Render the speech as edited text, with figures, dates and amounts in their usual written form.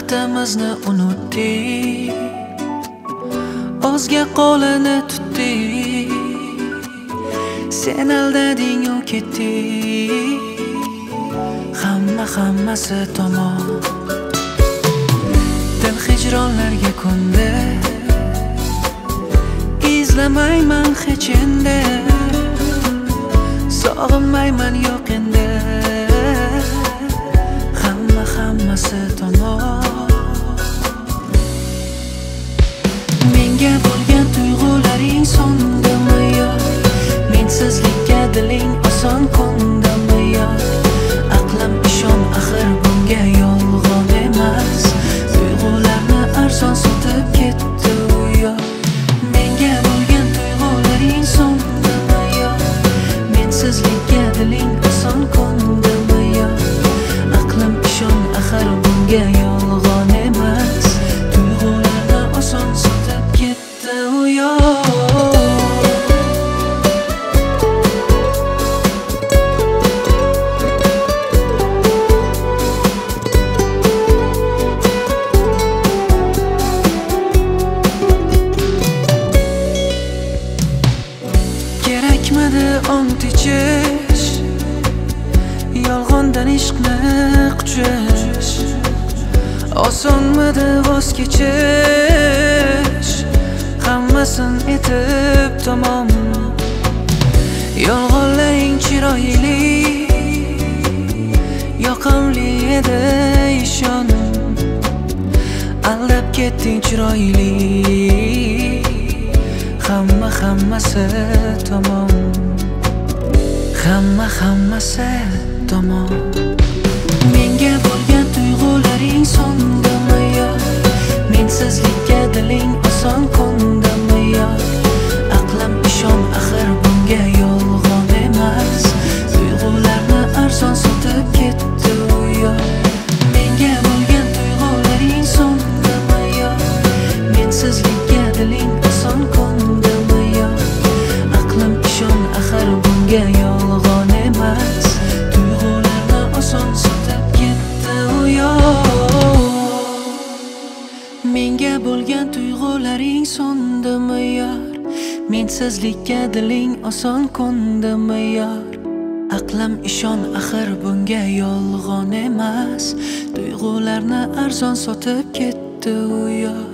Baxtimizni unutdik, o'zga qo'lini tutdik. Sen aldading, u ketdik, hammasi tamom. Dil hijronlarga ko'ndi, izlamayman hech endi, sog'inmayman yo'q endi. Hammasi tamom. Menga bo'lgan tuyg'ularing so'ndimi yo? Mensizlikka diling oson ko'ndimi yo? Aqlim ishon, axir bunga yolg'on emas. Tuyg'ularni arzon sotib ketdi u yo. Menga bo'lgan tuyg'ularing so'ndimi yo? Mensizlikka diling oson ko'ndimi yo? Aqlim ishon, axir bunga yolg'on emas. Tuyg'ularni oson sotib ketdi u yo. Kerakmidi ont ichish, yolg'ondan ishqni quchish? Osonmidi voz kechish, hammasin etib tamom? Yolg'onlaring chiroyli, yoqimli edi ishon. Aldab ketding chiroyli, hammasi tamom. Hammasi tamom. Menga bo'lgan tuyg'ularing so'ndimi yo? Mensizlikka diling oson ko'ndimi yo? Aqlim ishon, axir bunga yolg'on emas. Tuyg'ularni arzon sotib ketdi u yo. Menga bo'lgan tuyg'ularing so'ndimi yo? Mensizlikka diling oson ko'ndimi yo? Aqlim ishon, axir bunga yolg'on emas. Tuyg'ularni oson sotib ketdi u yo. Menga bo'lgan tuyg'ularing so'ndimi yor? Mensizlikka diling oson ko'ndimi yor? Aqlim ishon, axir bunga yolg'on emas. Tuyg'ularni arzon sotib ketdi u yor.